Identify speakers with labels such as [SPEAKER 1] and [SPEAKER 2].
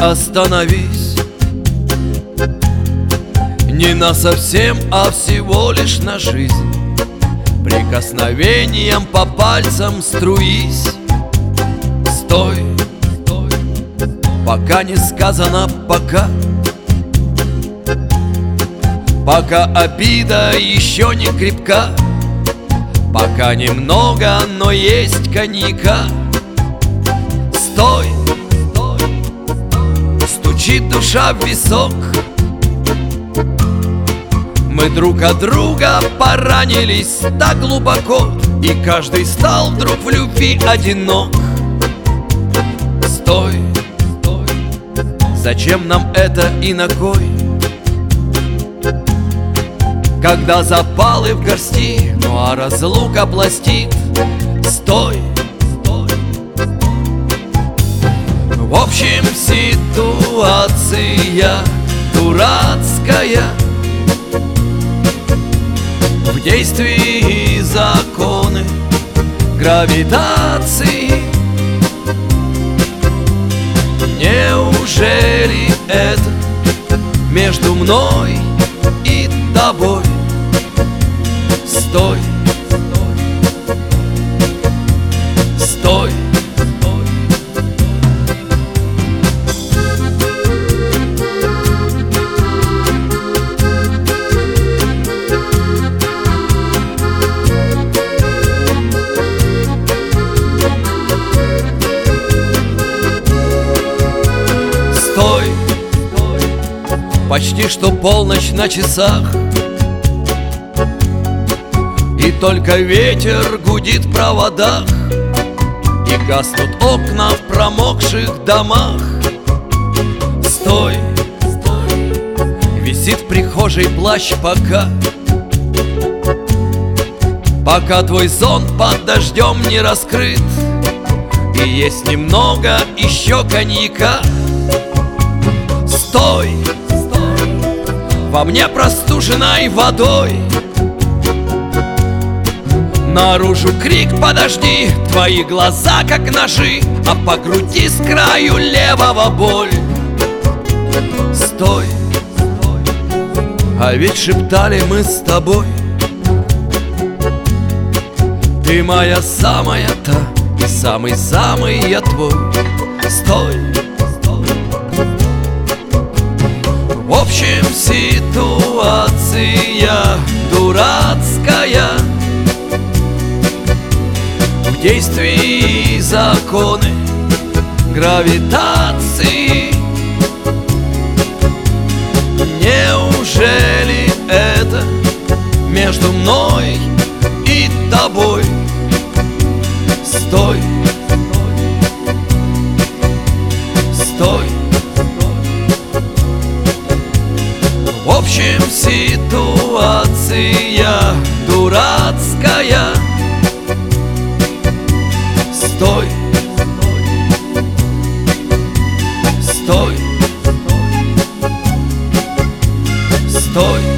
[SPEAKER 1] остановись. Не на совсем, а всего лишь на жизнь. Прикосновением по пальцам струись. Стой, стой, пока не сказано пока. Пока обида еще не крепка. Пока немного, но есть коньяка. Стой, стой, стучит душа в висок. Мы друг от друга поранились так глубоко, и каждый стал вдруг в любви одинок. Стой, стой, зачем нам это и на кой? Когда запалы в горсти, ну а разлука пластит. Стой, стой. В общем, ситуация дурацкая. В действии законы гравитации. Неужели это между мной и тобой? Стой, стой, стой. Стой, почти что полночь на часах, и только ветер гудит в проводах, и гаснут окна в промокших домах. Стой, стой, висит в прихожей плащ пока. Пока твой сон под дождем не раскрыт, и есть немного еще коньяка. Стой, стой, во мне простуженной водой. Наружу крик, подожди, твои глаза как ножи, а по груди с краю левого боль. Стой, стой, а ведь шептали мы с тобой: ты моя самая-то и самый-самый я твой. Стой, стой. В общем, ситуация дурацкая. В действии законы гравитации. Неужели это между мной и тобой? Стой, стой, стой. В общем, ситуация дурацкая. Стой, стой, стой, стой.